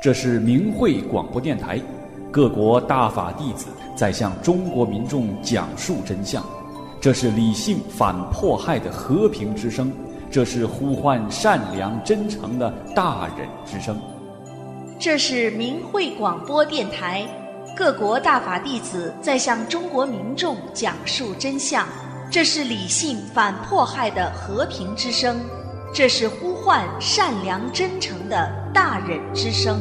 这是明慧广播电台，各国大法弟子在向中国民众讲述真相。这是理性反迫害的和平之声，这是呼唤善良真诚的大忍之声。 这是明慧广播电台，各国大法弟子在向中国民众讲述真相。这是理性反迫害的和平之声，这是呼唤善良真诚的大忍之声。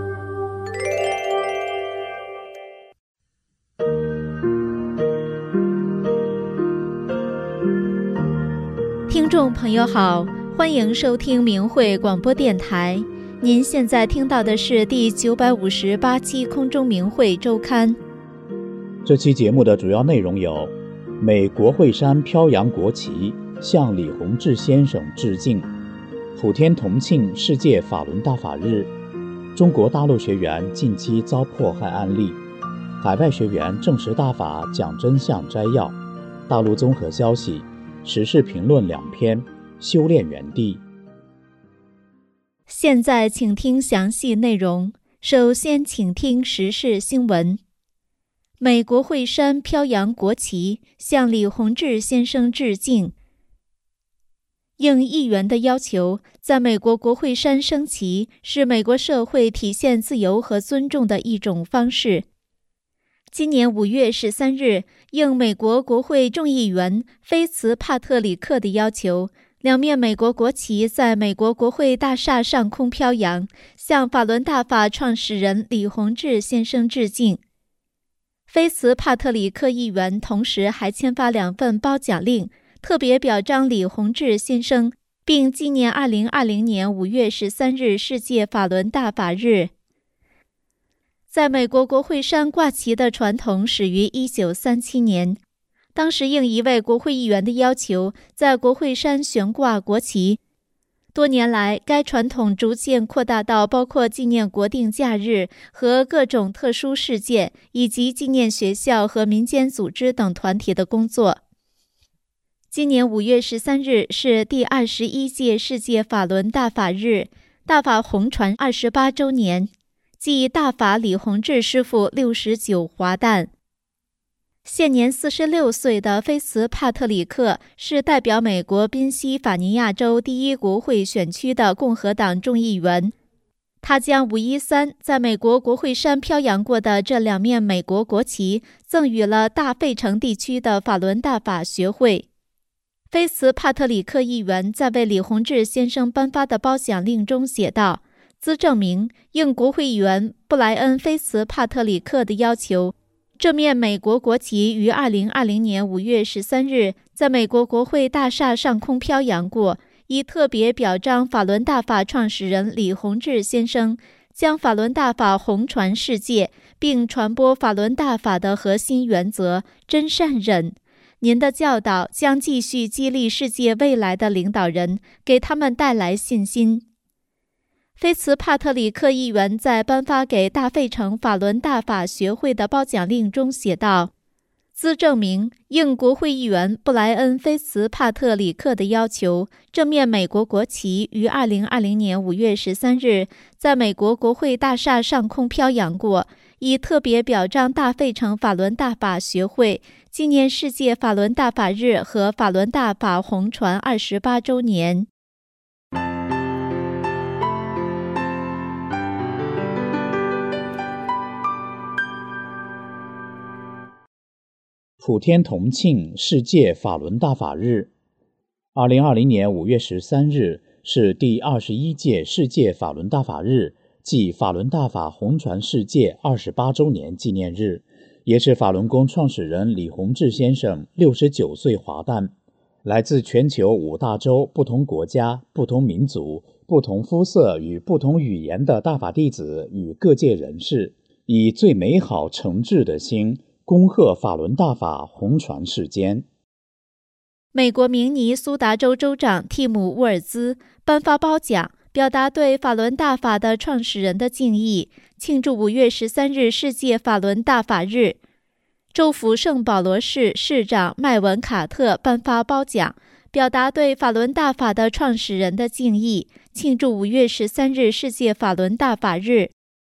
听众朋友好，欢迎收听明慧广播电台。您现在听到的是第958期空中明慧周刊。 这期节目的主要内容有：美国会山飘扬国旗，向李洪志先生致敬；普天同庆世界法轮大法日；中国大陆学员近期遭迫害案例；海外学员证实大法讲真相摘要；大陆综合消息、时事评论2篇，修炼园地。 现在请听详细内容。首先请听时事新闻。美国会山飘扬国旗，向李洪志先生致敬。应议员的要求，在美国国会山升旗是美国社会体现自由和尊重的一种方式。今年5月13日，应美国国会众议员菲茨帕特里克的要求，2面美国国旗在美国国会大厦上空飘扬，向法轮大法创始人李洪志先生致敬。菲茨帕特里克议员同时还签发2份褒奖令，特别表彰李洪志先生，并纪念2020年5月13日世界法轮大法日。在美国国会山挂旗的传统始于1937年，当时应一位国会议员的要求，在国会山悬挂国旗。多年来，该传统逐渐扩大到包括纪念国定假日和各种特殊事件，以及纪念学校和民间组织等团体的工作。今年5月13日是第21届世界法轮大法日，大法红传28周年，即大法李洪志师傅69华诞。现年46岁的菲茨帕特里克是代表美国宾夕法尼亚州第1国会选区的共和党众议员。他将513在美国国会山飘扬过的这2面美国国旗赠予了大费城地区的法轮大法学会。菲茨帕特里克议员在为李洪志先生颁发的褒奖令中写道：兹证明应国会议员布莱恩·菲茨帕特里克的要求，这面美国国旗于2020年5月13日在美国国会大厦上空飘扬过，以特别表彰法轮大法创始人李洪志先生，将法轮大法弘传世界，并传播法轮大法的核心原则真善忍。您的教导将继续激励世界未来的领导人，给他们带来信心。菲茨帕特里克议员在颁发给大费城法轮大法学会的褒奖令中写道：兹证明应国会议员布莱恩·菲茨帕特里克的要求，这面美国国旗于2020年5月13日在美国国会大厦上空飘扬过，以特别表彰大费城法轮大法学会纪念世界法轮大法日和法轮大法红传28周年。 普天同庆世界法轮大法日。2020年5月13日是第21届世界法轮大法日，即法轮大法红传世界28周年纪念日，也是法轮功创始人李洪志先生69岁华诞。来自全球5大洲不同国家、不同民族、不同肤色与不同语言的大法弟子与各界人士，以最美好诚挚的心恭贺法轮大法红传世间。 美国明尼苏达州州长蒂姆·沃尔兹颁发褒奖，表达对法轮大法的创始人的敬意，庆祝5月13日世界法轮大法日。州府圣保罗市市长麦文·卡特颁发褒奖，表达对法轮大法的创始人的敬意，庆祝5月13日世界法轮大法日。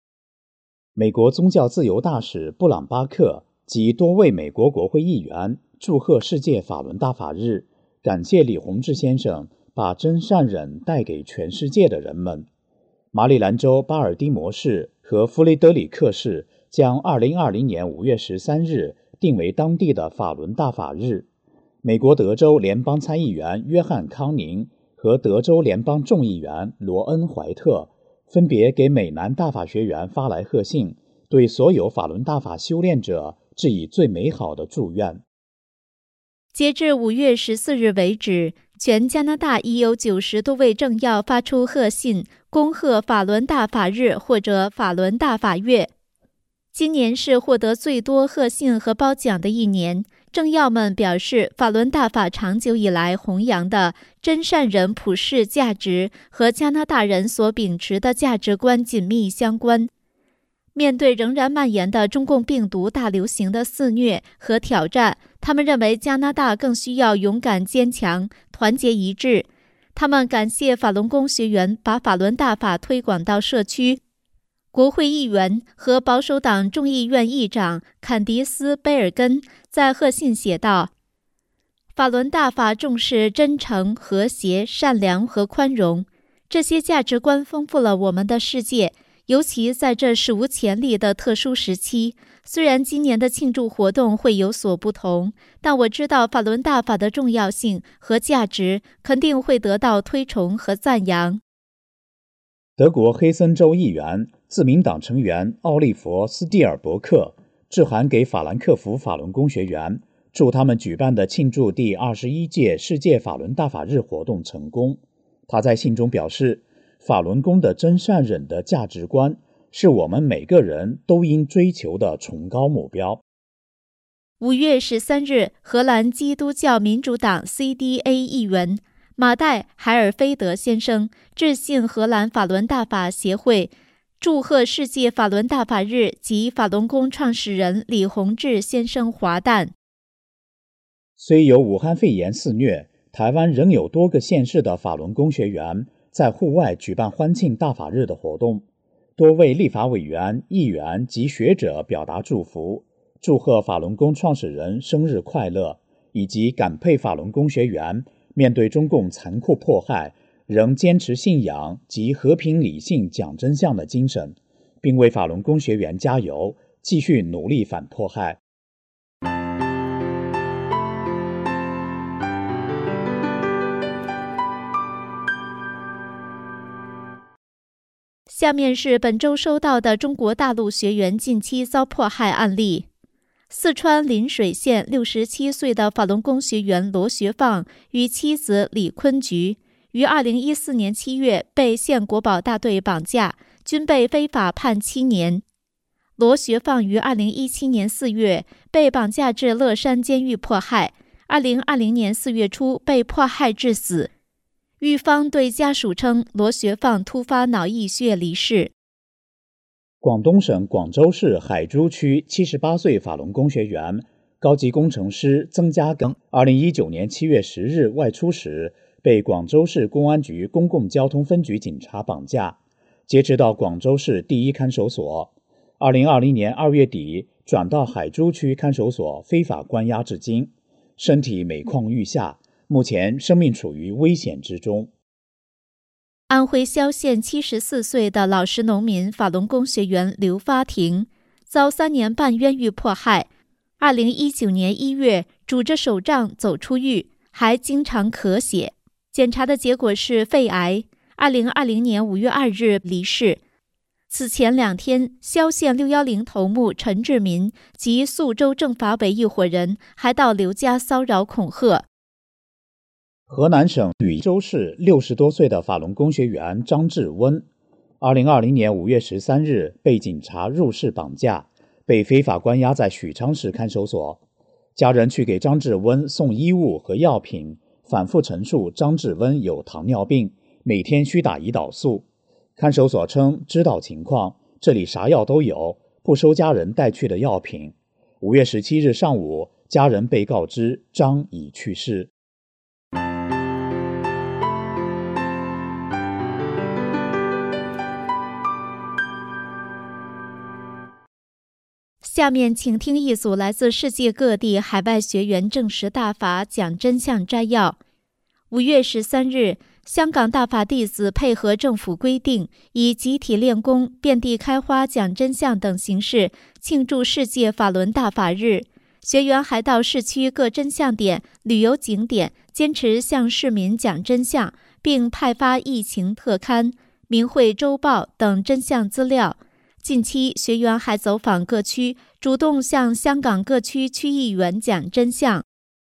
美国宗教自由大使布朗巴克及多位美国国会议员祝贺世界法轮大法日，感谢李洪志先生把真善忍带给全世界的人们。马里兰州巴尔的摩市和弗雷德里克市将2020年5月13日定为当地的法轮大法日。美国德州联邦参议员约翰·康宁和德州联邦众议员罗恩·怀特分别给美南大法学园发来贺信，对所有法轮大法修炼者致以最美好的祝愿。 截至5月14日为止，全加拿大已有90多位政要发出贺信，恭贺法轮大法日或者法轮大法月。今年是获得最多贺信和褒奖的一年。政要们表示，法轮大法长久以来弘扬的真善忍普世价值和加拿大人所秉持的价值观紧密相关。面对仍然蔓延的中共病毒大流行的肆虐和挑战，他们认为加拿大更需要勇敢坚强、团结一致。他们感谢法轮功学员把法轮大法推广到社区。国会议员和保守党众议院议长坎迪斯·贝尔根在贺信写道：法轮大法重视真诚、和谐、善良和宽容，这些价值观丰富了我们的世界，尤其在这史无前例的特殊时期。虽然今年的庆祝活动会有所不同，但我知道法轮大法的重要性和价值肯定会得到推崇和赞扬。 德国黑森州议员、自民党成员奥利弗·斯蒂尔伯克致函给法兰克福法轮功学员，祝他们举办的庆祝第21届世界法轮大法日活动成功。他在信中表示，法轮功的真善忍的价值观是我们每个人都应追求的崇高目标。 5月13日，荷兰基督教民主党 CDA 议员马代·海尔菲德先生致信荷兰法轮大法协会，祝贺世界法轮大法日及法轮功创始人李洪志先生华诞。 虽有武汉肺炎肆虐，台湾仍有多个县市的法轮功学员在户外举办欢庆大法日的活动。多位立法委员、议员及学者表达祝福，祝贺法轮功创始人生日快乐，以及感佩法轮功学员面对中共残酷迫害，仍坚持信仰及和平理性讲真相的精神，并为法轮功学员加油，继续努力反迫害。 下面是本周收到的中国大陆学员近期遭迫害案例。四川临水县67岁的法轮功学员罗学放与妻子李坤菊于2014年7月被县国保大队绑架，均被非法判7年。罗学放于2017年4月被绑架至乐山监狱迫害，2020年4月初被迫害致死。狱方对家属称，罗学放突发脑溢血离世。 广东省广州市海珠区78岁法轮功学员、高级工程师曾家庚2019年7月10日外出时，被广州市公安局公共交通分局警察绑架，劫持到广州市第一看守所。2020年2月底转到海珠区看守所非法关押至今，身体每况愈下，目前生命处于危险之中。 安徽萧县74岁的老实农民法轮功学员刘发婷遭3年半冤狱迫害，2019年1月拄着手杖走出狱，还经常咳血，检查的结果是肺癌，2020年5月2日离世。此前2天，萧县610头目陈志民及宿州政法委一伙人还到刘家骚扰恐吓。 河南省禹州市60多岁的法轮功学员张志温2020年5月13日被警察入室绑架，被非法关押在许昌市看守所。家人去给张志温送衣物和药品，反复陈述张志温有糖尿病，每天需打胰岛素。看守所称知道情况，这里啥药都有，不收家人带去的药品。5月17日上午，家人被告知张已去世。 下面请听一组来自世界各地海外学员证实大法讲真相摘要。5月13日，香港大法弟子配合政府规定，以集体练功、遍地开花讲真相等形式庆祝世界法轮大法日。学员还到市区各真相点、旅游景点，坚持向市民讲真相，并派发疫情特刊、明慧周报等真相资料。近期，学员还走访各区，主动向香港各区区议员讲真相。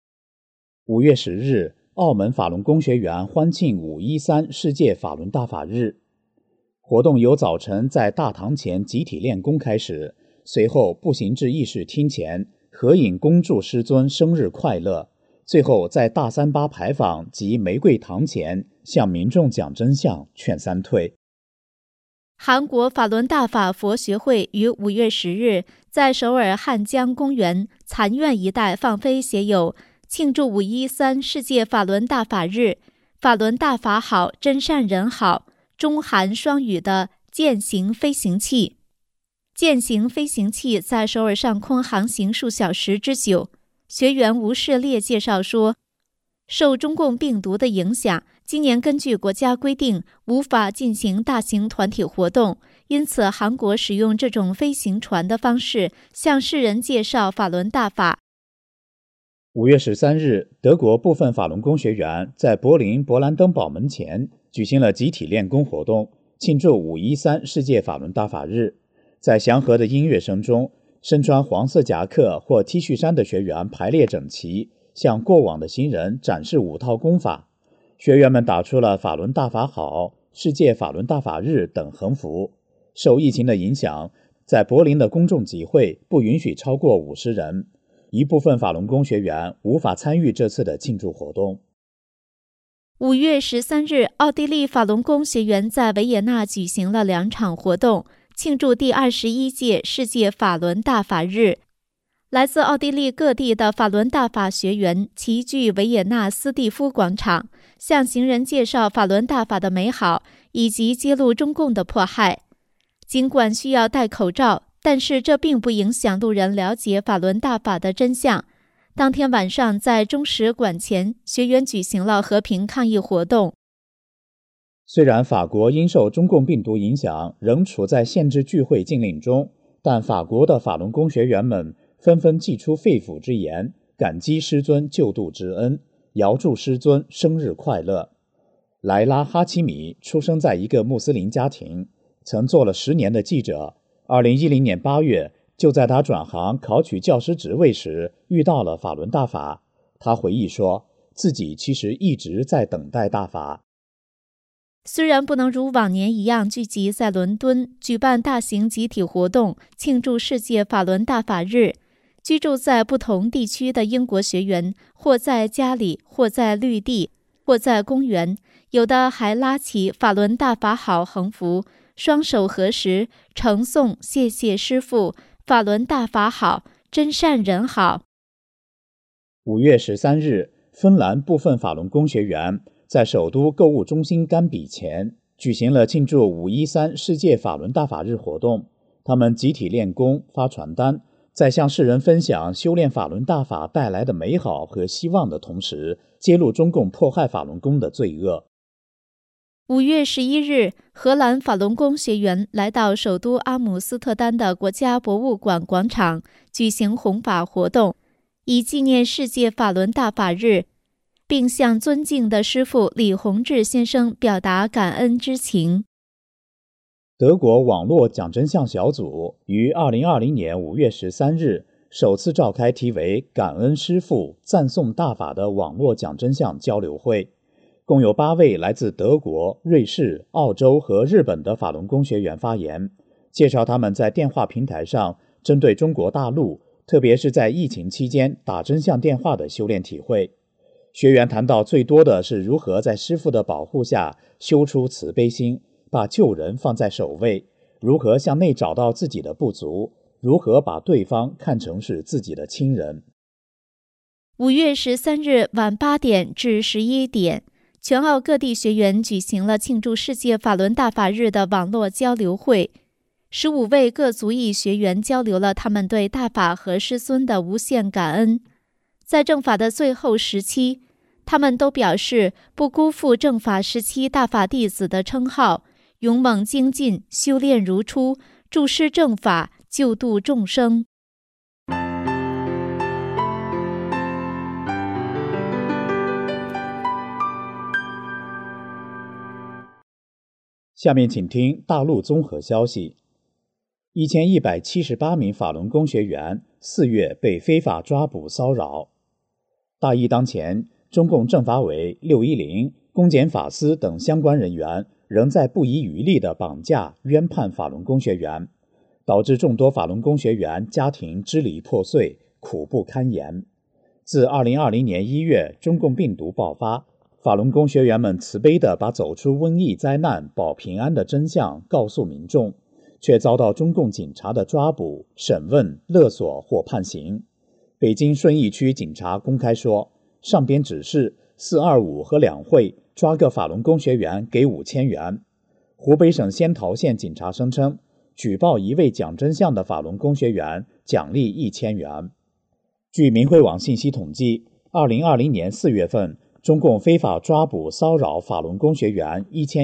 5月10日，澳门法轮功学员欢庆513世界法轮大法日。活动由早晨在大堂前集体练功开始，随后步行至议事厅前合影恭祝师尊生日快乐，最后在大三巴牌坊及玫瑰堂前向民众讲真相，劝三退。 韩国法轮大法佛学会于5月10日在首尔汉江公园残苑一带放飞写有庆祝513世界法轮大法日，法轮大法好，真善人好，中韩双语的践行飞行器。践行飞行器在首尔上空航行数小时之久。学员吴世烈介绍说，受中共病毒的影响，今年根据国家规定无法进行大型团体活动，因此韩国使用这种飞行船的方式向世人介绍法轮大法。 5月13日，德国部分法轮功学员在柏林勃兰登堡门前举行了集体练功活动，庆祝513世界法轮大法日。在祥和的音乐声中，身穿黄色夹克或 T 恤衫的学员排列整齐，向过往的行人展示5套功法。学员们打出了法轮大法好、世界法轮大法日等横幅。受疫情的影响，在柏林的公众集会不允许超过50人，一部分法轮功学员无法参与这次的庆祝活动。 5月13日，奥地利法轮功学员在维也纳举行了2场活动，庆祝第21届世界法轮大法日。来自奥地利各地的法轮大法学员齐聚维也纳斯蒂夫广场，向行人介绍法轮大法的美好，以及揭露中共的迫害。尽管需要戴口罩，但是这并不影响路人了解法轮大法的真相。当天晚上，在中使馆前，学员举行了和平抗议活动。 虽然法国因受中共病毒影响，仍处在限制聚会禁令中，但法国的法轮功学员们纷纷祭出肺腑之言，感激师尊救度之恩，遥祝师尊生日快乐。莱拉·哈奇米出生在一个穆斯林家庭，曾做了10年的记者。2010年8月，就在他转行考取教师职位时，遇到了法轮大法。他回忆说，自己其实一直在等待大法。 虽然不能如往年一样聚集在伦敦举办大型集体活动庆祝世界法轮大法日，居住在不同地区的英国学员或在家里，或在绿地，或在公园，有的还拉起法轮大法好横幅，双手合十，呈颂谢谢师父，法轮大法好，真善人好。 5月13日，芬兰部分法轮功学员在首都购物中心甘比前举行了庆祝513世界法轮大法日活动。他们集体练功、发传单，在向世人分享修炼法轮大法带来的美好和希望的同时，揭露中共迫害法轮功的罪恶。 5月11日，荷兰法轮功学员来到首都阿姆斯特丹的国家博物馆广场举行弘法活动，以纪念世界法轮大法日，并向尊敬的师父李洪志先生表达感恩之情。 德国网络讲真相小组于2020年5月13日首次召开题为“感恩师父，赞颂大法”的网络讲真相交流会。共有8位来自德国、瑞士、澳洲和日本的法轮功学员发言，介绍他们在电话平台上针对中国大陆，特别是在疫情期间打真相电话的修炼体会。学员谈到最多的是如何在师父的保护下修出慈悲心，把救人放在首位，如何向内找到自己的不足，如何把对方看成是自己的亲人。 5月13日晚8点至11点，全澳各地学员举行了庆祝世界法轮大法日的网络交流会。 15位各族裔学员交流了他们对大法和师尊的无限感恩。在正法的最后时期，他们都表示不辜负正法时期大法弟子的称号，勇猛精进，修炼如初，注师正法，救度众生。 下面请听大陆综合消息。1178名法轮功学员4月被非法抓捕骚扰。大疫当前，中共政法委、610、公检法司等相关人员仍在不遗余力地绑架、冤判法轮功学员，导致众多法轮功学员家庭支离破碎，苦不堪言。自2020年1月中共病毒爆发，法轮功学员们慈悲地把走出瘟疫灾难、保平安的真相告诉民众，却遭到中共警察的抓捕、审问、勒索或判刑。北京顺义区警察公开说，上边指示425和两会抓个法轮功学员给5000元。湖北省仙桃县警察声称，举报一位讲真相的法轮功学员，奖励1000元。据民慧网信息统计，2020年4月份，中共非法抓捕骚扰法轮功学员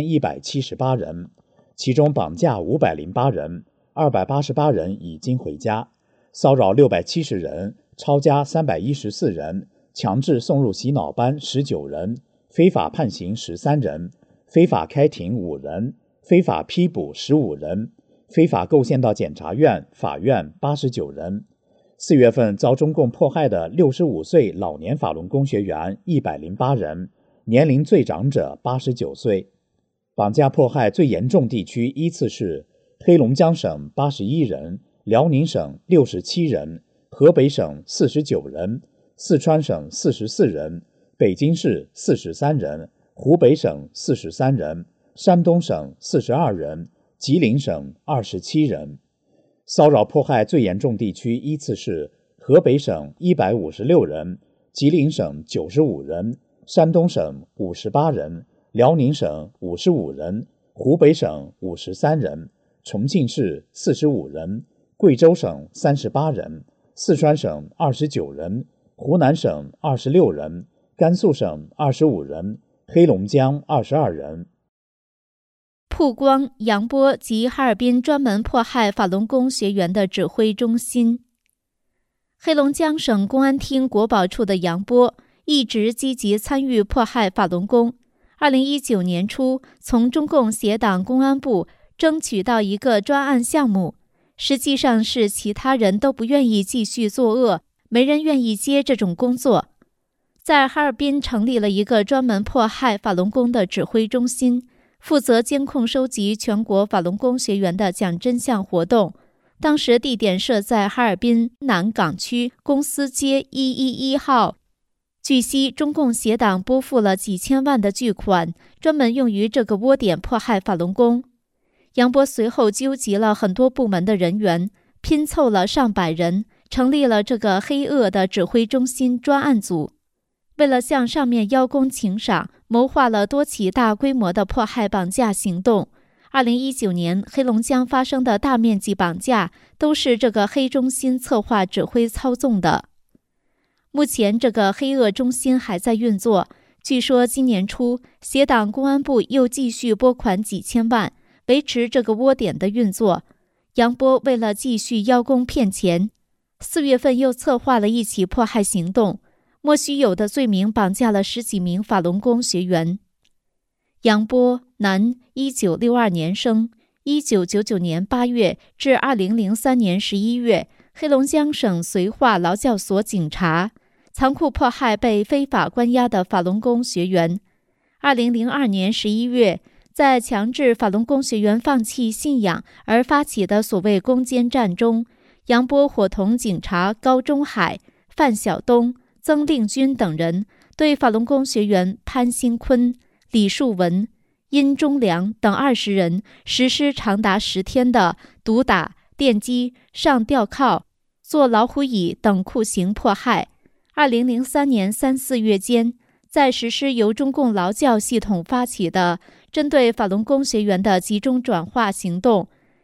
1178人，其中绑架508人，288人已经回家，骚扰670人，抄家314人，强制送入洗脑班19人，非法判刑13人，非法开庭5人，非法批捕15人，非法构陷到检察院、法院89人。4月份遭中共迫害的65岁老年法轮功学员108人，年龄最长者89岁。绑架迫害最严重地区依次是黑龙江省81人，辽宁省67人，河北省49人，四川省44人，北京市43人，湖北省43人，山东省42人，吉林省27人。骚扰迫害最严重地区依次是河北省156人，吉林省95人，山东省58人，辽宁省55人，湖北省53人，重庆市45人，贵州省38人，四川省29人，湖南省26人，甘肃省25人，黑龙江22人。 曝光杨波及哈尔滨专门迫害法轮功学员的指挥中心。黑龙江省公安厅国保处的杨波一直积极参与迫害法轮功。2019年初，从中共协党公安部争取到一个专案项目，实际上是其他人都不愿意继续作恶，没人愿意接这种工作。在哈尔滨成立了一个专门迫害法轮功的指挥中心，负责监控收集全国法轮功学员的讲真相活动。当时地点设在哈尔滨南岗区公司街111号。据悉，中共协党拨付了几千万的巨款，专门用于这个窝点迫害法轮功。杨波随后纠集了很多部门的人员，拼凑了上百人，成立了这个黑恶的指挥中心专案组。为了向上面邀功请赏，谋划了多起大规模的迫害绑架行动。2019年黑龙江发生的大面积绑架，都是这个黑中心策划指挥操纵的。目前这个黑恶中心还在运作，据说今年初，协党公安部又继续拨款几千万，维持这个窝点的运作。杨波为了继续邀功骗钱，4月份又策划了一起迫害行动，莫须有的罪名绑架了10几名法轮功学员。杨波，男，1962年生，1999年8月至2003年11月，黑龙江省绥化劳教所警察，残酷迫害被非法关押的法轮功学员。2002年11月，在强制法轮功学员放弃信仰而发起的所谓攻坚战中，杨波伙同警察高中海、范晓东、曾令军等人，对法轮功学员潘兴坤、李树文、殷忠良等20人实施长达10天的毒打、电击、上吊铐、坐老虎椅等酷刑迫害。2003年3、4月间，在实施由中共劳教系统发起的针对法轮功学员的集中转化行动，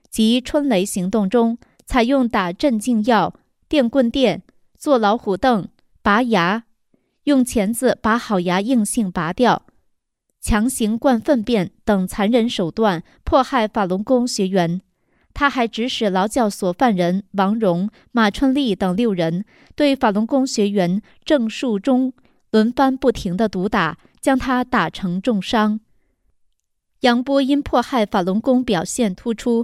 及春雷行动中，采用打镇静药、电棍电、坐老虎凳、拔牙，用钳子把好牙硬性拔掉，强行灌粪便等残忍手段迫害法轮功学员。他还指使劳教所犯人王荣、马春丽等6人对法轮功学员郑树忠轮番不停地毒打，将他打成重伤。杨波因迫害法轮功表现突出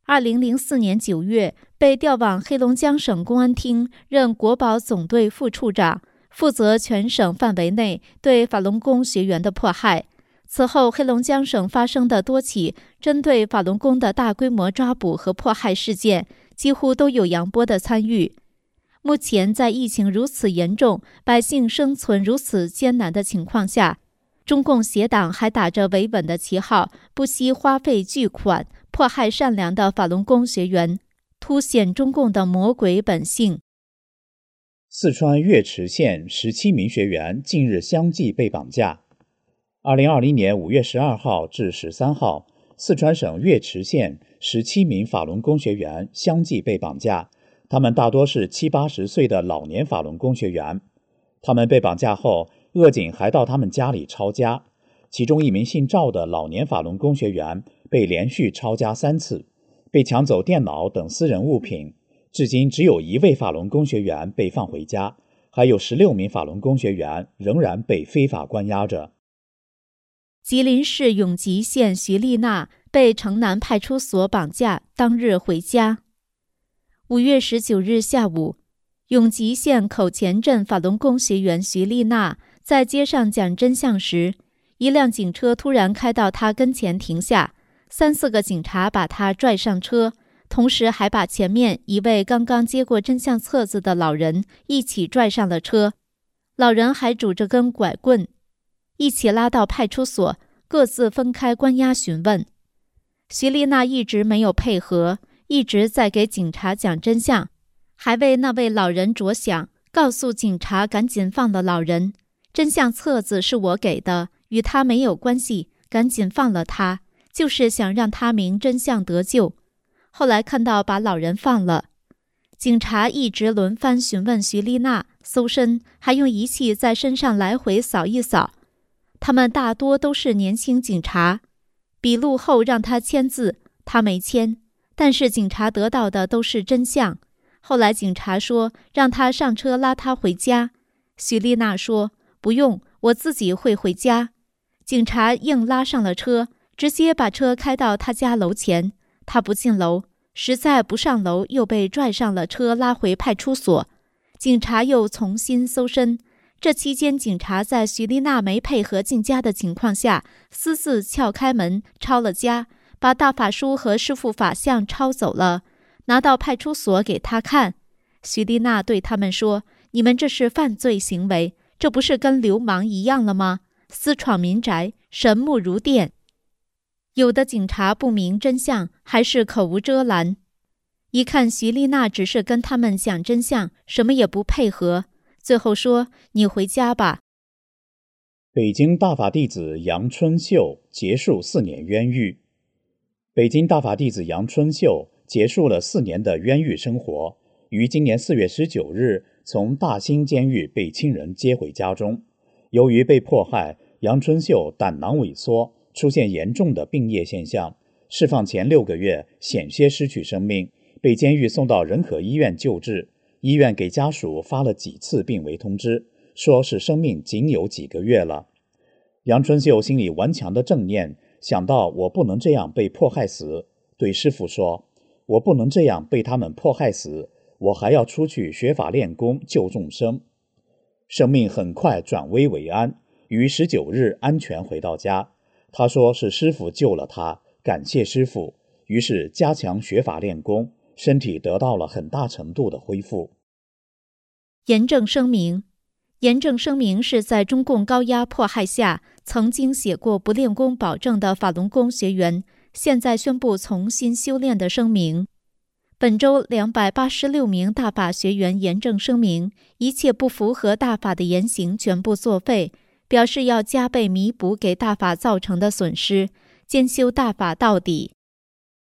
，2004年9月被调往黑龙江省公安厅任国保总队副处长，负责全省范围内对法轮功学员的迫害。此后，黑龙江省发生的多起针对法轮功的大规模抓捕和迫害事件，几乎都有杨波的参与。目前，在疫情如此严重、百姓生存如此艰难的情况下，中共邪党还打着维稳的旗号，不惜花费巨款迫害善良的法轮功学员，凸显中共的魔鬼本性。 四川岳池县17名学员近日相继被绑架。2020年5月12号至13号，四川省岳池县17名法轮功学员相继被绑架，他们大多是70、80岁的老年法轮功学员。他们被绑架后，恶警还到他们家里抄家，其中一名姓赵的老年法轮功学员被连续抄家3次，被抢走电脑等私人物品。至今只有1位法轮功学员被放回家，还有16名法轮功学员仍然被非法关押着。 吉林市永吉县徐丽娜被城南派出所绑架，当日回家。5月19日下午，永吉县口前镇法轮功学员徐丽娜在街上讲真相时，一辆警车突然开到她跟前停下，3、4个警察把她拽上车，同时还把前面一位刚刚接过真相册子的老人一起拽上了车，老人还拄着根拐棍，一起拉到派出所，各自分开关押询问。徐丽娜一直没有配合，一直在给警察讲真相，还为那位老人着想，告诉警察赶紧放了老人，真相册子是我给的，与他没有关系，赶紧放了他，就是想让他明真相得救。后来看到把老人放了，警察一直轮番询问徐丽娜，搜身，还用仪器在身上来回扫一扫。他们大多都是年轻警察，笔录后让他签字，他没签，但是警察得到的都是真相。后来警察说让他上车拉他回家，徐丽娜说不用，我自己会回家。警察硬拉上了车，直接把车开到他家楼前，他不进楼，实在不上楼，又被拽上了车拉回派出所。警察又重新搜身，这期间警察在徐丽娜没配合进家的情况下，私自撬开门抄了家，把大法书和师父法像抄走了，拿到派出所给他看。徐丽娜对他们说，你们这是犯罪行为，这不是跟流氓一样了吗？私闯民宅，神目如电。有的警察不明真相，还是口无遮拦，一看徐丽娜只是跟他们讲真相，什么也不配合，最后说你回家吧。 北京大法弟子杨春秀结束4年冤狱。北京大法弟子杨春秀结束了4年的冤狱生活，于今年4月19日从大兴监狱被亲人接回家中。由于被迫害，杨春秀胆囊萎缩，出现严重的病液现象，释放前6个月险些失去生命，被监狱送到仁和医院救治。医院给家属发了几次病危通知，说是生命仅有几个月了。杨春秀心里顽强的正念，想到我不能这样被迫害死，对师父说，我不能这样被他们迫害死，我还要出去学法练功救众生。生命很快转危为安，于19日安全回到家。他说是师父救了他，感谢师父，于是加强学法练功，身体得到了很大程度的恢复。 严正声明，严正声明是在中共高压迫害下曾经写过不练功保证的法轮功学员，现在宣布重新修炼的声明。本周286名大法学员严正声明，一切不符合大法的言行全部作废，表示要加倍弥补给大法造成的损失，兼修大法到底。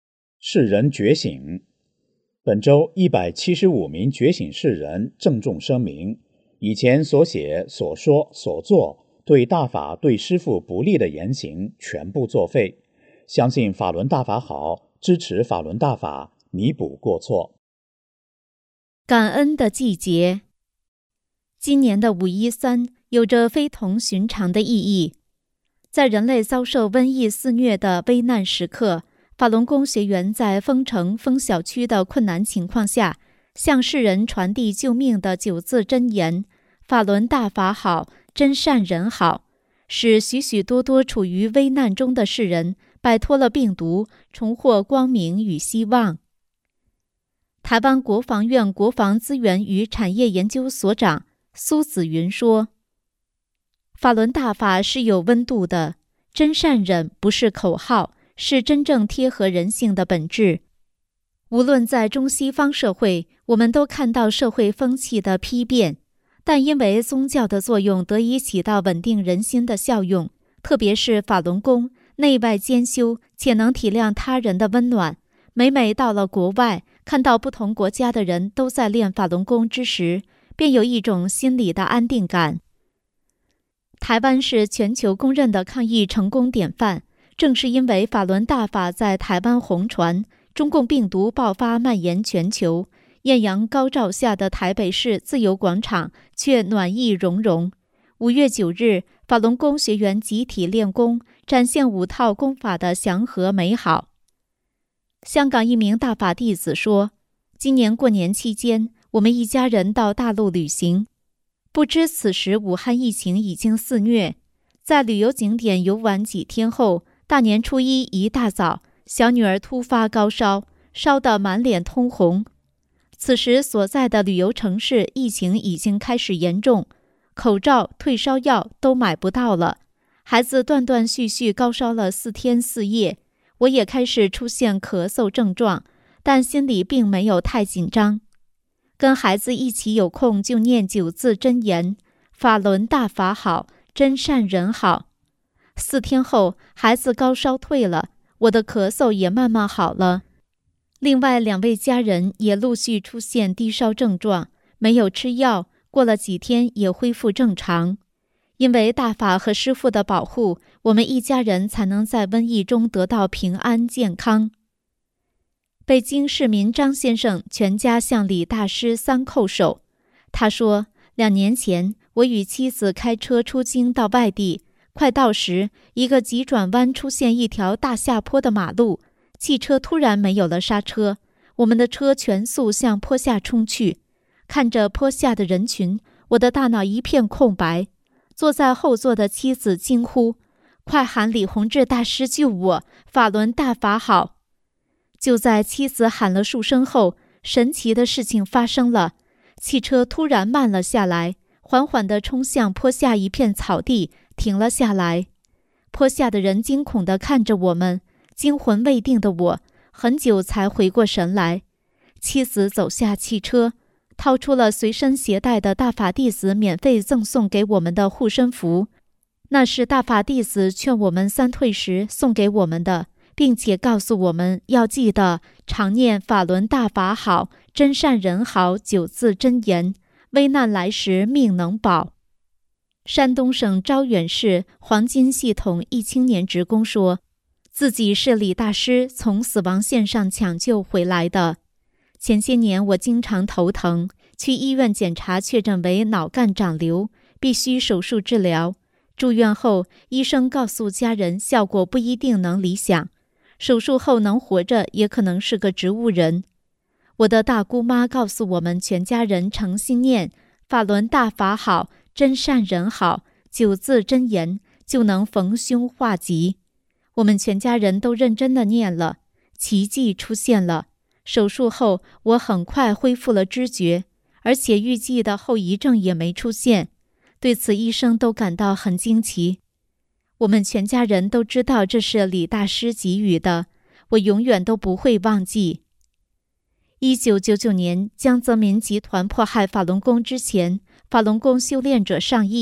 世人觉醒。本周175名觉醒世人郑重声明，以前所写、所说、所做对大法、对师父不利的言行全部作废，相信法轮大法好，支持法轮大法，弥补过错。 感恩的季节。今年的513有着非同寻常的意义。在人类遭受瘟疫肆虐的危难时刻，法轮功学员在封城、封小区的困难情况下，向世人传递救命的9字真言：法轮大法好，真善人好，使许许多多处于危难中的世人摆脱了病毒，重获光明与希望。台湾国防院国防资源与产业研究所长苏子云说，法轮大法是有温度的，真善忍不是口号，是真正贴合人性的本质。无论在中西方社会，我们都看到社会风气的批变，但因为宗教的作用得以起到稳定人心的效用，特别是法轮功内外兼修，且能体谅他人的温暖。每到了国外，看到不同国家的人都在练法轮功之时，便有一种心理的安定感。台湾是全球公认的抗疫成功典范，正是因为法轮大法在台湾红传，中共病毒爆发蔓延全球，艳阳高照下的台北市自由广场却暖意融融。5月9日，法轮功学员集体练功，展现5套功法的祥和美好。香港一名大法弟子说，今年过年期间，我们一家人到大陆旅行，不知此时武汉疫情已经肆虐。在旅游景点游玩几天后，大年初一一大早，小女儿突发高烧，烧得满脸通红。此时所在的旅游城市疫情已经开始严重，口罩、退烧药都买不到了。孩子断断续续高烧了4天4夜，我也开始出现咳嗽症状，但心里并没有太紧张。跟孩子一起有空就念9字真言：法轮大法好，真善人好。4天后，孩子高烧退了，我的咳嗽也慢慢好了。另外2位家人也陆续出现低烧症状，没有吃药，过了几天也恢复正常。因为大法和师父的保护，我们一家人才能在瘟疫中得到平安健康。北京市民张先生全家向李大师3叩首。他说，2年前我与妻子开车出京到外地，快到时，一个急转弯出现一条大下坡的马路，汽车突然没有了刹车，我们的车全速向坡下冲去。看着坡下的人群，我的大脑一片空白。坐在后座的妻子惊呼：快喊李洪志大师救我，法轮大法好。就在妻子喊了数声后，神奇的事情发生了，汽车突然慢了下来，缓缓地冲向坡下一片草地，停了下来。坡下的人惊恐地看着我们，惊魂未定的我很久才回过神来。妻子走下汽车，掏出了随身携带的大法弟子免费赠送给我们的护身符，那是大法弟子劝我们3退时送给我们的，并且告诉我们要记得常念法轮大法好，真善人好9字真言，危难来时命能保。山东省招远市黄金系统一青年职工说，自己是李大师从死亡线上抢救回来的。前些年我经常头疼，去医院检查确诊为脑干长瘤，必须手术治疗。住院后，医生告诉家人效果不一定能理想，手术后能活着也可能是个植物人。我的大姑妈告诉我们全家人诚心念法轮大法好，真善人好9字真言，就能逢凶化吉。我们全家人都认真地念了，奇迹出现了。手术后，我很快恢复了知觉，而且预计的后遗症也没出现。对此，医生都感到很惊奇。我们全家人都知道这是李大师给予的，我永远都不会忘记。1999年，江泽民集团迫害法轮功之前，法轮功修炼者上亿，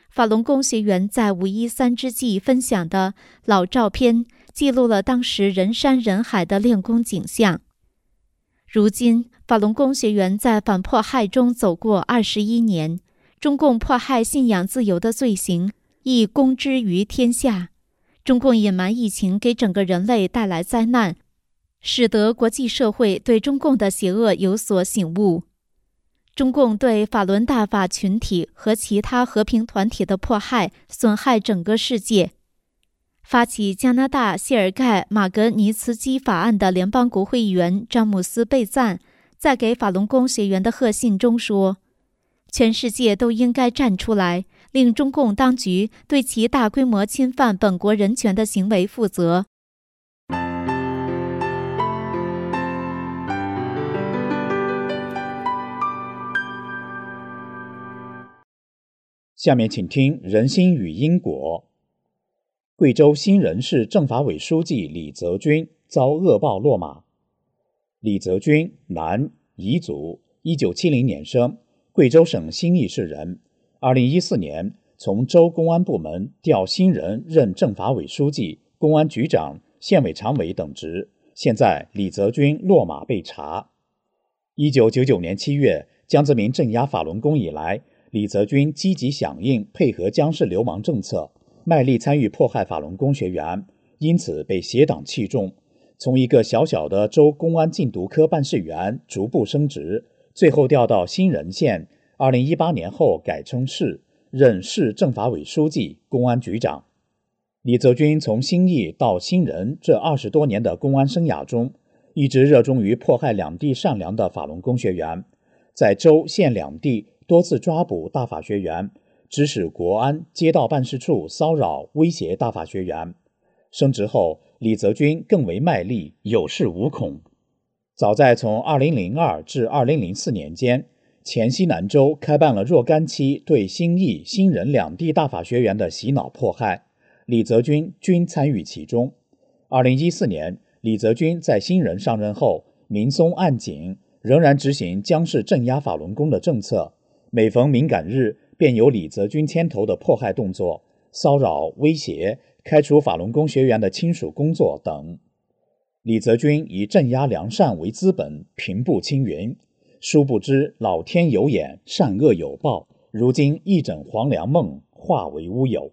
法轮功学员在513之际分享的老照片，记录了当时人山人海的练功景象。如今，法轮功学员在反迫害中走过21年，中共迫害信仰自由的罪行亦公之于天下。中共隐瞒疫情给整个人类带来灾难，使得国际社会对中共的邪恶有所醒悟。中共对法轮大法群体和其他和平团体的迫害，损害整个世界。发起加拿大谢尔盖·马格尼茨基法案的联邦国会议员詹姆斯·贝赞在给法轮功学员的贺信中说，全世界都应该站出来，令中共当局对其大规模侵犯本国人权的行为负责。 下面请听人心与因果。贵州新人市政法委书记李泽军遭恶报落马。李泽军，男，彝族，1970年生，贵州省兴义市人。2014年从州公安部门调新人任政法委书记、公安局长、县委常委等职。现在李泽军落马被查。1999年7月，江泽民镇压法轮功以来，李泽军积极响应配合江氏流氓政策，卖力参与迫害法轮功学员，因此被协党器重，从一个小小的州公安禁毒科办事员逐步升职，最后调到新人县，2018年后改称市，任市政法委书记、公安局长。李泽军从兴义到新人这20多年的公安生涯中，一直热衷于迫害两地善良的法轮功学员，在州县两地多次抓捕大法学员，指使国安、街道办事处骚扰、威胁大法学员。升职后，李泽军更为卖力，有恃无恐。早在从2002至2004年间，黔西南州开办了若干期对兴义、新人两地大法学员的洗脑迫害，李泽军均参与其中。2014年，李泽军在新人上任后，明松暗紧，仍然执行江氏镇压法轮功的政策，每逢敏感日便有李泽军牵头的迫害动作，骚扰、威胁、开除法轮功学员的亲属工作等。李泽军以镇压良善为资本，平步青云，殊不知老天有眼，善恶有报，如今一枕黄粱梦，化为乌有。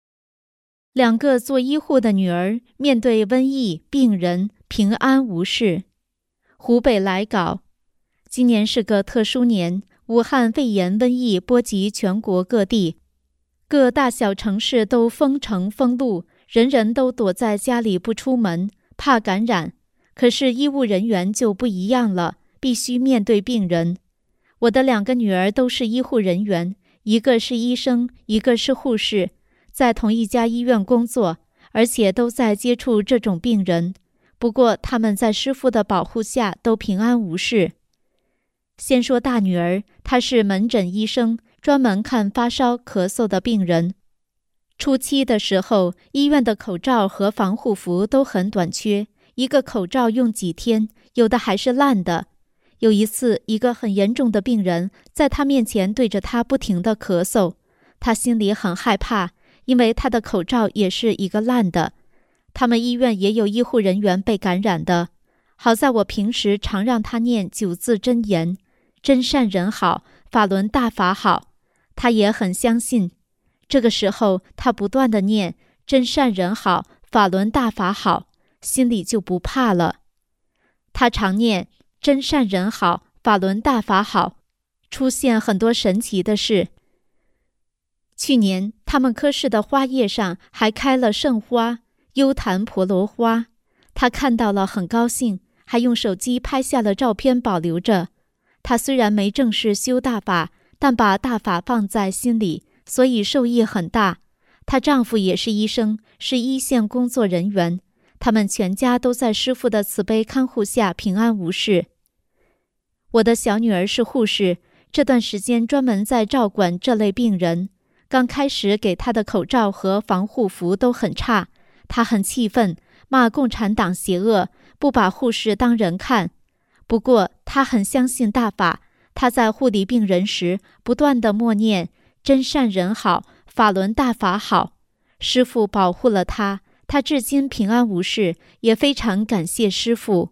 2个做医护的女儿面对瘟疫、病人平安无事。湖北来稿，今年是个特殊年，武汉肺炎瘟疫波及全国各地，各大小城市都封城封路，人人都躲在家里不出门，怕感染。可是医务人员就不一样了，必须面对病人。我的2个女儿都是医护人员，一个是医生，一个是护士，在同一家医院工作，而且都在接触这种病人。不过他们在师父的保护下都平安无事。先说大女儿，她是门诊医生，专门看发烧、咳嗽的病人。初期的时候，医院的口罩和防护服都很短缺，一个口罩用几天，有的还是烂的。有一次，一个很严重的病人在他面前对着他不停地咳嗽，他心里很害怕，因为他的口罩也是一个烂的。他们医院也有医护人员被感染的。好在我平时常让他念9字真言：真善人好，法轮大法好。他也很相信。这个时候他不断地念真善人好，法轮大法好，心里就不怕了。他常念真善人好，法轮大法好，出现很多神奇的事。去年他们科室的花叶上还开了圣花幽檀婆罗花，他看到了很高兴，还用手机拍下了照片保留着。他虽然没正式修大法，但把大法放在心里，所以受益很大。她丈夫也是医生，是一线工作人员，他们全家都在师父的慈悲看护下平安无事。我的小女儿是护士，这段时间专门在照管这类病人。刚开始给她的口罩和防护服都很差，她很气愤，骂共产党邪恶，不把护士当人看。不过她很相信大法，她在护理病人时不断地默念真善人好， 法轮大法好，师父保护了他，他至今平安无事，也非常感谢师父。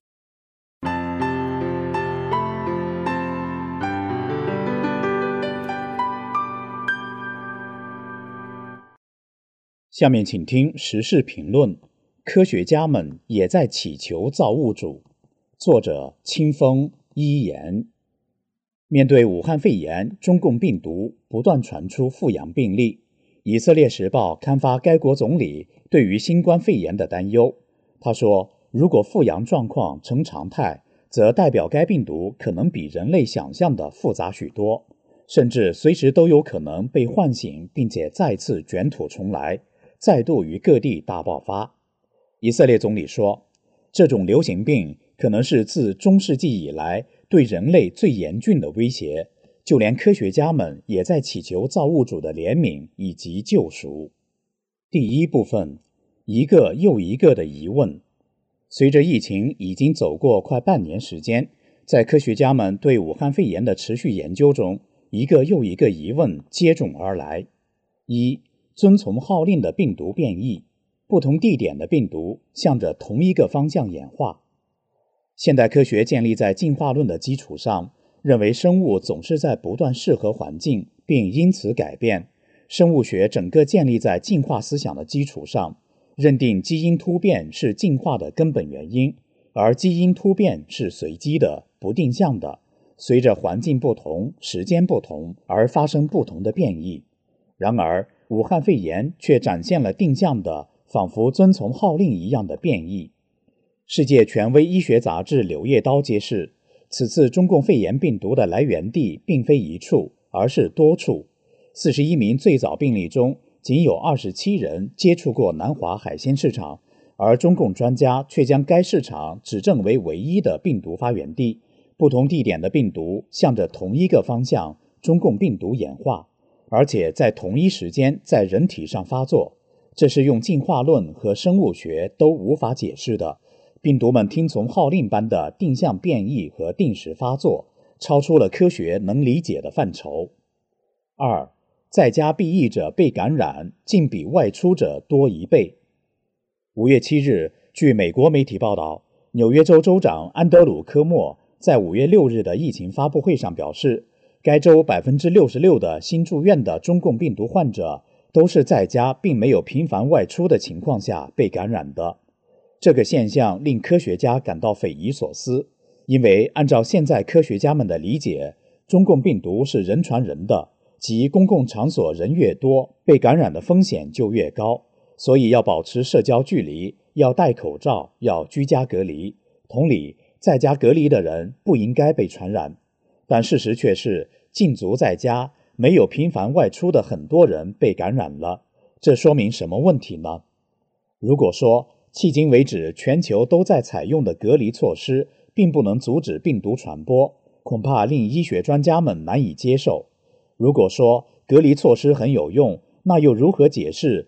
下面请听时事评论：科学家们也在祈求造物主。作者清风一言。面对武汉肺炎，中共病毒不断传出复阳病例，以色列时报刊发该国总理对于新冠肺炎的担忧。他说，如果复阳状况成常态，则代表该病毒可能比人类想象的复杂许多，甚至随时都有可能被唤醒，并且再次卷土重来，再度于各地大爆发。以色列总理说，这种流行病可能是自中世纪以来对人类最严峻的威胁，就连科学家们也在祈求造物主的怜悯以及救赎。第一部分，一个又一个的疑问。随着疫情已经走过快半年时间，在科学家们对武汉肺炎的持续研究中，一个又一个疑问接踵而来。一、遵从号令的病毒变异，不同地点的病毒向着同一个方向演化。现代科学建立在进化论的基础上，认为生物总是在不断适合环境，并因此改变。生物学整个建立在进化思想的基础上，认定基因突变是进化的根本原因，而基因突变是随机的、不定向的，随着环境不同、时间不同而发生不同的变异。然而，武汉肺炎却展现了定向的，仿佛遵从号令一样的变异。世界权威医学杂志《柳叶刀》揭示，此次中共肺炎病毒的来源地并非一处，而是多处。41名最早病例中，仅有27人接触过南华海鲜市场，而中共专家却将该市场指证为唯一的病毒发源地。不同地点的病毒向着同一个方向，中共病毒演化，而且在同一时间在人体上发作，这是用进化论和生物学都无法解释的。病毒们听从号令般的定向变异和定时发作，超出了科学能理解的范畴。二、在家避疫者被感染竟比外出者多1倍。5月7日，据美国媒体报道，纽约州州长安德鲁·科莫在5月6日的疫情发布会上表示，该州 66% 的新住院的中共病毒患者都是在家并没有频繁外出的情况下被感染的。这个现象令科学家感到匪夷所思，因为按照现在科学家们的理解，中共病毒是人传人的，即公共场所人越多，被感染的风险就越高，所以要保持社交距离，要戴口罩，要居家隔离。同理，在家隔离的人不应该被传染。但事实却是，禁足在家，没有频繁外出的很多人被感染了。这说明什么问题呢？如果说迄今为止全球都在采用的隔离措施并不能阻止病毒传播，恐怕令医学专家们难以接受。如果说隔离措施很有用，那又如何解释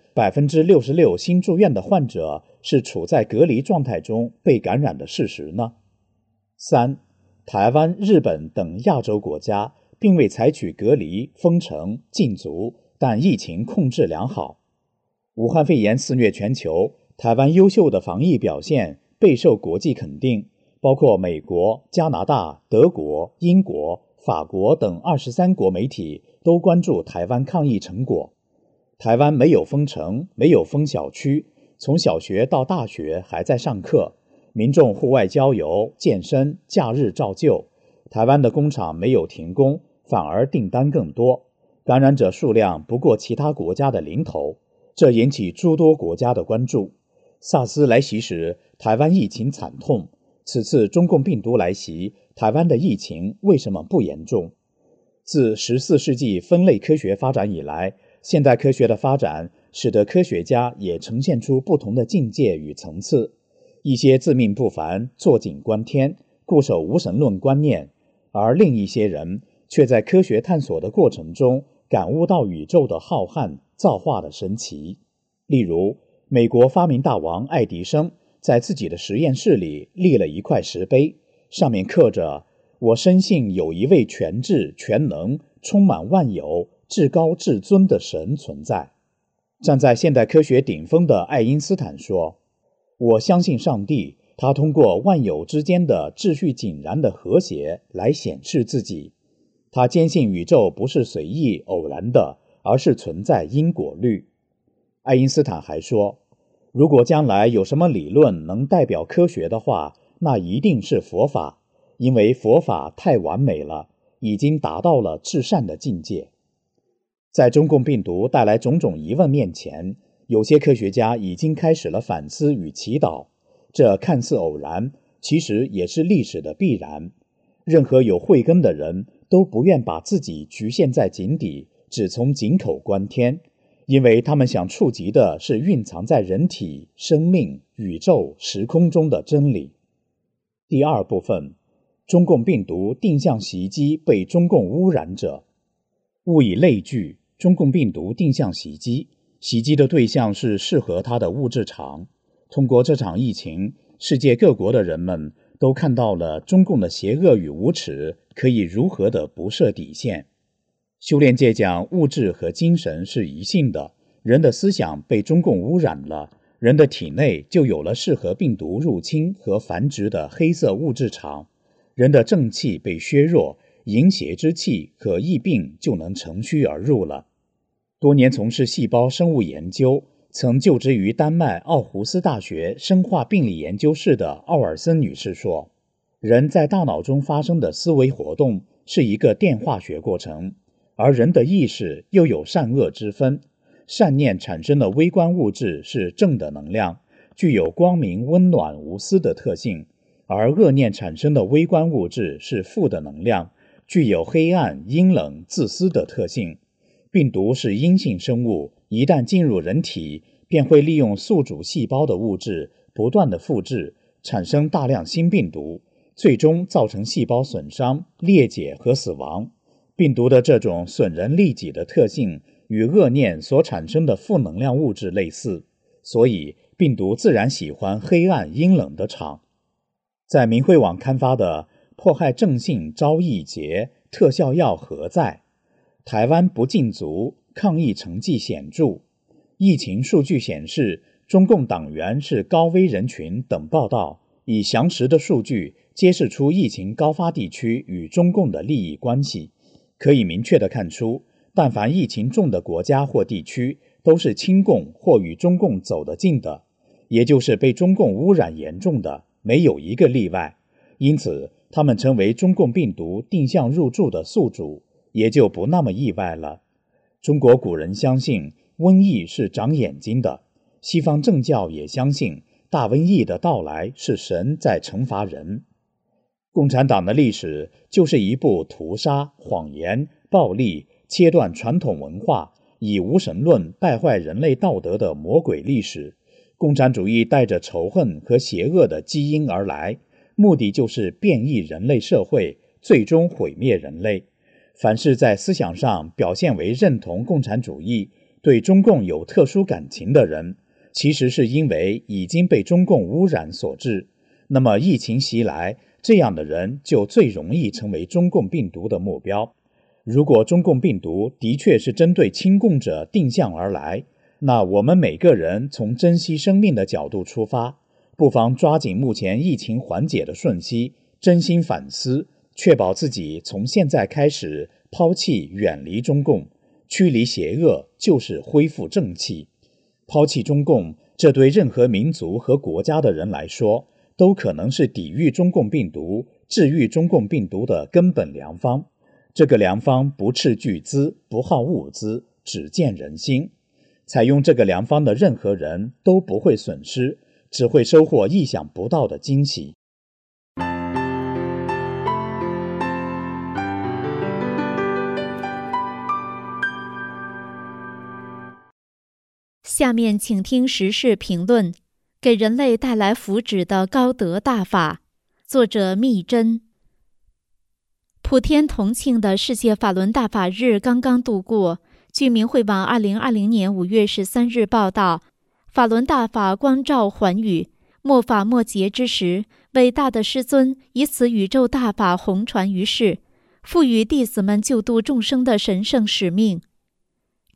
66% 新住院的患者是处在隔离状态中被感染的事实呢？三、台湾、日本等亚洲国家并未采取隔离、封城、禁足，但疫情控制良好。武汉肺炎肆虐全球，台湾优秀的防疫表现备受国际肯定，包括美国、加拿大、德国、英国、法国等23国媒体都关注台湾抗疫成果。台湾没有封城，没有封小区，从小学到大学还在上课，民众户外郊游、健身，假日照旧。台湾的工厂没有停工，反而订单更多，感染者数量不过其他国家的零头，这引起诸多国家的关注。SARS 来袭时，台湾疫情惨痛，此次中共病毒来袭，台湾的疫情为什么不严重？自14世纪分类科学发展以来，现代科学的发展使得科学家也呈现出不同的境界与层次。一些自命不凡，坐井观天，固守无神论观念，而另一些人却在科学探索的过程中感悟到宇宙的浩瀚、造化的神奇。例如，美国发明大王爱迪生在自己的实验室里立了一块石碑，上面刻着：“我深信有一位全智、全能、充满万有、 至高至尊的神存在。站在现代科学顶峰的爱因斯坦说，我相信上帝，他通过万有之间的秩序井然的和谐来显示自己。他坚信宇宙不是随意偶然的，而是存在因果律。爱因斯坦还说，如果将来有什么理论能代表科学的话，那一定是佛法，因为佛法太完美了，已经达到了至善的境界。在中共病毒带来种种疑问面前，有些科学家已经开始了反思与祈祷，这看似偶然，其实也是历史的必然。任何有慧根的人都不愿把自己局限在井底，只从井口观天，因为他们想触及的是蕴藏在人体、生命、宇宙、时空中的真理。第二部分，中共病毒定向袭击被中共污染者。物以类聚，中共病毒定向袭击，袭击的对象是适合它的物质场。通过这场疫情，世界各国的人们都看到了中共的邪恶与无耻可以如何的不设底线。修炼界讲物质和精神是一性的，人的思想被中共污染了，人的体内就有了适合病毒入侵和繁殖的黑色物质场，人的正气被削弱，淫邪之气和疫病就能乘虚而入了。多年从事细胞生物研究，曾就职于丹麦奥胡斯大学生化病理研究室的奥尔森女士说，人在大脑中发生的思维活动是一个电化学过程，而人的意识又有善恶之分。善念产生的微观物质是正的能量，具有光明、温暖、无私的特性，而恶念产生的微观物质是负的能量，具有黑暗、阴冷、自私的特性。病毒是阴性生物，一旦进入人体，便会利用宿主细胞的物质不断的复制，产生大量新病毒，最终造成细胞损伤、裂解和死亡。病毒的这种损人利己的特性与恶念所产生的负能量物质类似，所以病毒自然喜欢黑暗阴冷的场。在明慧网刊发的迫害正信招疫节特效药何在？台湾不禁足，抗疫成绩显著。疫情数据显示，中共党员是高危人群等报道，以详实的数据揭示出疫情高发地区与中共的利益关系。可以明确地看出，但凡疫情重的国家或地区，都是亲共或与中共走得近的，也就是被中共污染严重的，没有一个例外。因此，他们成为中共病毒定向入驻的宿主，也就不那么意外了。中国古人相信瘟疫是长眼睛的，西方正教也相信大瘟疫的到来是神在惩罚人。共产党的历史就是一部屠杀、谎言、暴力、切断传统文化，以无神论败坏人类道德的魔鬼历史。共产主义带着仇恨和邪恶的基因而来，目的就是变异人类社会，最终毁灭人类。凡是在思想上表现为认同共产主义、对中共有特殊感情的人，其实是因为已经被中共污染所致。那么疫情袭来，这样的人就最容易成为中共病毒的目标。如果中共病毒的确是针对亲共者定向而来，那我们每个人从珍惜生命的角度出发，不妨抓紧目前疫情缓解的瞬息，真心反思，确保自己从现在开始抛弃远离中共，驱离邪恶就是恢复正气。抛弃中共，这对任何民族和国家的人来说，都可能是抵御中共病毒、治愈中共病毒的根本良方。这个良方不斥巨资，不耗物资，只见人心。采用这个良方的任何人都不会损失，只会收获意想不到的惊喜。 下面请听时事评论：给人类带来福祉的高德大法，作者密真。普天同庆的世界法轮大法日刚刚度过。据明慧网2020年5月13日报道，法轮大法光照寰宇，末法末节之时，伟大的师尊以此宇宙大法弘传于世，赋予弟子们救度众生的神圣使命。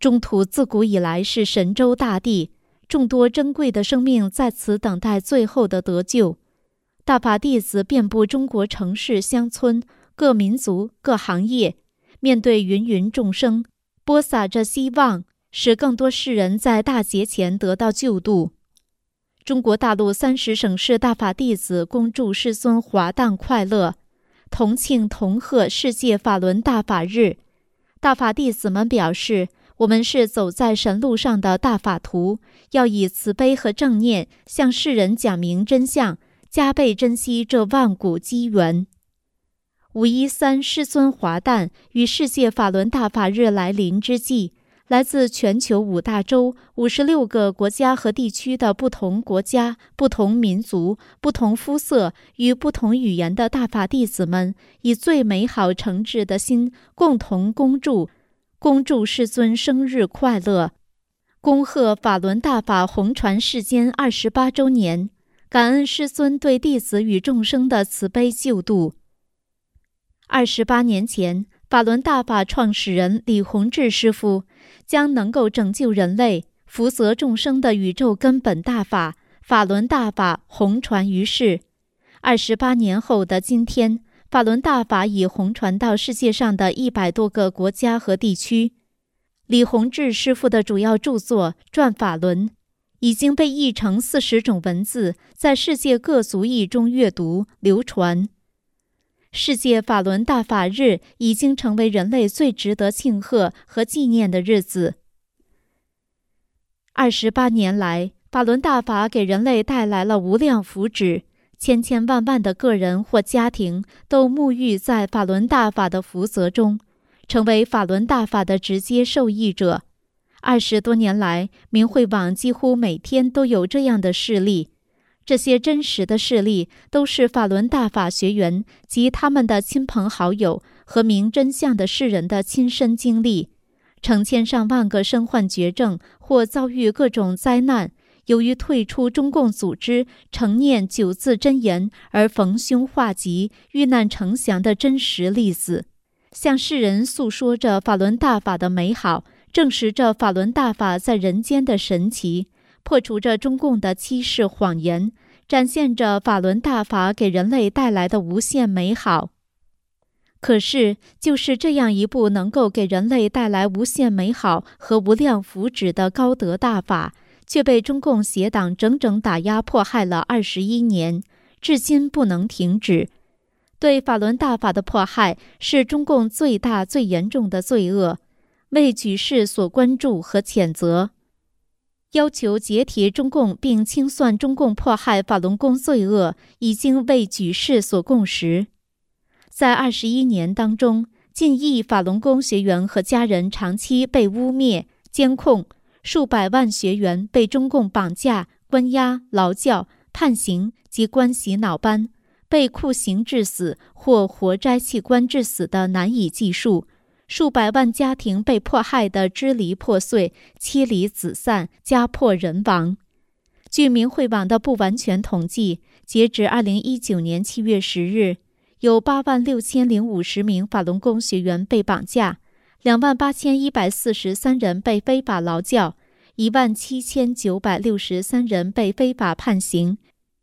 中土自古以来是神州大地，众多珍贵的生命在此等待最后的得救。大法弟子遍布中国城市乡村，各民族各行业，面对芸芸众生，播撒着希望，使更多世人在大劫前得到救度。中国大陆30省市大法弟子恭祝世尊华诞快乐，同庆同贺世界法轮大法日。大法弟子们表示，我们是走在神路上的大法徒，要以慈悲和正念向世人讲明真相，加倍珍惜这万古机缘。513世尊华诞与世界法轮大法日来临之际，来自全球5大洲56个国家和地区的不同国家、不同民族、不同肤色与不同语言的大法弟子们，以最美好诚挚的心，共同恭祝世尊生日快乐，恭贺法轮大法弘传世间28周年，感恩世尊对弟子与众生的慈悲救度。28年前，法轮大法创始人李洪志师父将能够拯救人类、福泽众生的宇宙根本大法法轮大法弘传于世。28年后的今天，法轮大法已弘传到世界上的100多个国家和地区。李洪志师父的主要著作《转法轮》已经被译成40种文字，在世界各族裔中阅读流传。世界法轮大法日已经成为人类最值得庆贺和纪念的日子。28年来，法轮大法给人类带来了无量福祉，千千万万的个人或家庭都沐浴在法轮大法的福泽中，成为法轮大法的直接受益者。20多年来，明慧网几乎每天都有这样的事例。这些真实的事例都是法轮大法学员及他们的亲朋好友和明真相的世人的亲身经历。成千上万个身患绝症或遭遇各种灾难，由于退出中共组织，承念9字真言而逢凶化吉、遇难成祥的真实例子，向世人诉说着法轮大法的美好，证实着法轮大法在人间的神奇，破除着中共的欺世谎言，展现着法轮大法给人类带来的无限美好。可是，就是这样一部能够给人类带来无限美好和无量福祉的高德大法，却被中共邪党整整打压迫害了21年，至今不能停止。对法轮大法的迫害是中共最大最严重的罪恶，为举世所关注和谴责。要求解体中共并清算中共迫害法轮功罪恶，已经为举世所共识。在21年当中，近亿法轮功学员和家人长期被污蔑、监控，数百万学员被中共绑架、关押、劳教、判刑及关洗脑班，被酷刑致死或活摘器官致死的难以计数。数百万家庭被迫害得支离破碎、妻离子散、家破人亡。据明慧网的不完全统计，截止2019年7月10日，有86050名法轮功学员被绑架，28143人被非法劳教，17963人被非法判刑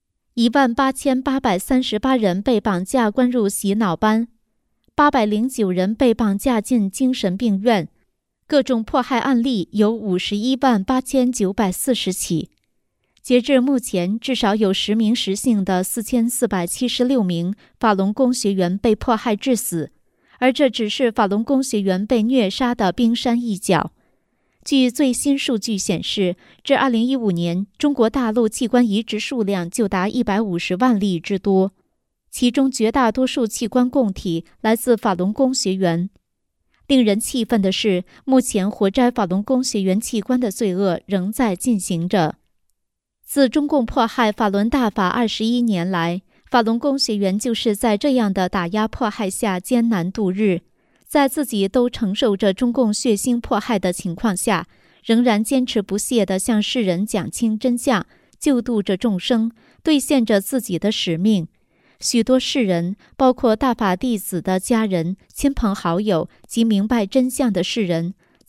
，18838人被绑架关入洗脑班，809人被绑架进精神病院，各种迫害案例有518,940起。截至目前，至少有实名实姓的4476名法轮功学员被迫害致死，而这只是法轮功学员被虐杀的冰山一角。据最新数据显示，至2015年，中国大陆器官移植数量就达150万例之多，其中绝大多数器官供体来自法轮功学员。令人气愤的是，目前活摘法轮功学员器官的罪恶仍在进行着。自中共迫害法轮大法21年来，法轮功学员就是在这样的打压迫害下艰难度日，在自己都承受着中共血腥迫害的情况下，仍然坚持不懈地向世人讲清真相，救度着众生，兑现着自己的使命。许多世人，包括大法弟子的家人、亲朋好友及明白真相的世人，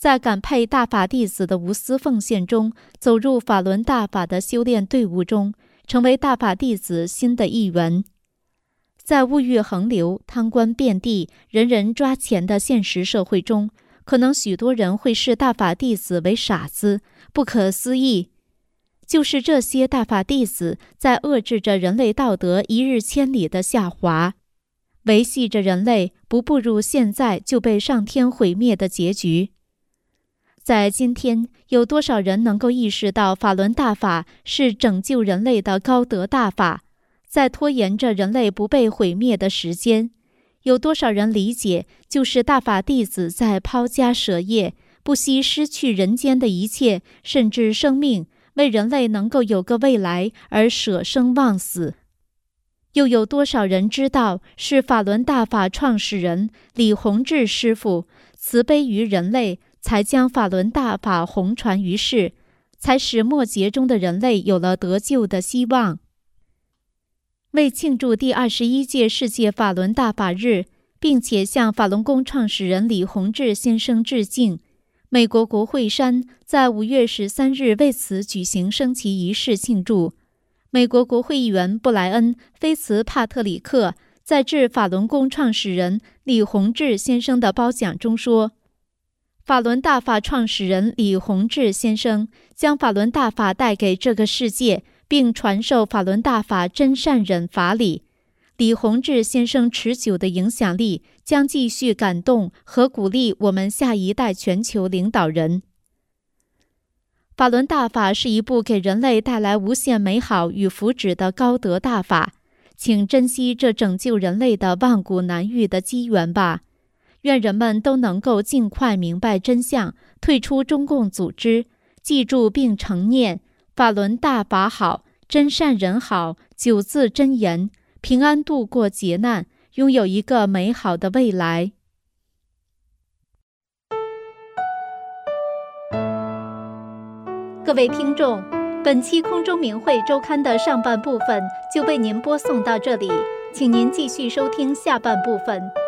在感佩大法弟子的无私奉献中，走入法轮大法的修炼队伍中，成为大法弟子新的一员。在物欲横流、贪官遍地、人人抓钱的现实社会中，可能许多人会视大法弟子为傻子，不可思议。就是这些大法弟子在遏制着人类道德一日千里的下滑，维系着人类不步入现在就被上天毁灭的结局。在今天，有多少人能够意识到法轮大法是拯救人类的高德大法，在拖延着人类不被毁灭的时间？有多少人理解，就是大法弟子在抛家舍业，不惜失去人间的一切，甚至生命，为人类能够有个未来而舍生忘死？又有多少人知道，是法轮大法创始人李洪志师父慈悲于人类，才将法轮大法弘传于世，才使末劫中的人类有了得救的希望。为庆祝第21届世界法轮大法日，并且向法轮功创始人李洪志先生致敬，美国国会山在5月13日为此举行升旗仪式庆祝。美国国会议员布莱恩·菲茨帕特里克在致法轮功创始人李洪志先生的褒奖中说，法轮大法创始人李洪志先生将法轮大法带给这个世界，并传授法轮大法真善忍法理。李洪志先生持久的影响力将继续感动和鼓励我们下一代全球领导人。法轮大法是一部给人类带来无限美好与福祉的高德大法，请珍惜这拯救人类的万古难遇的机缘吧。愿人们都能够尽快明白真相，退出中共组织，记住并承念法轮大法好，真善人好，9字真言，平安度过劫难，拥有一个美好的未来。各位听众，本期空中明慧周刊的上半部分就为您播送到这里，请您继续收听下半部分。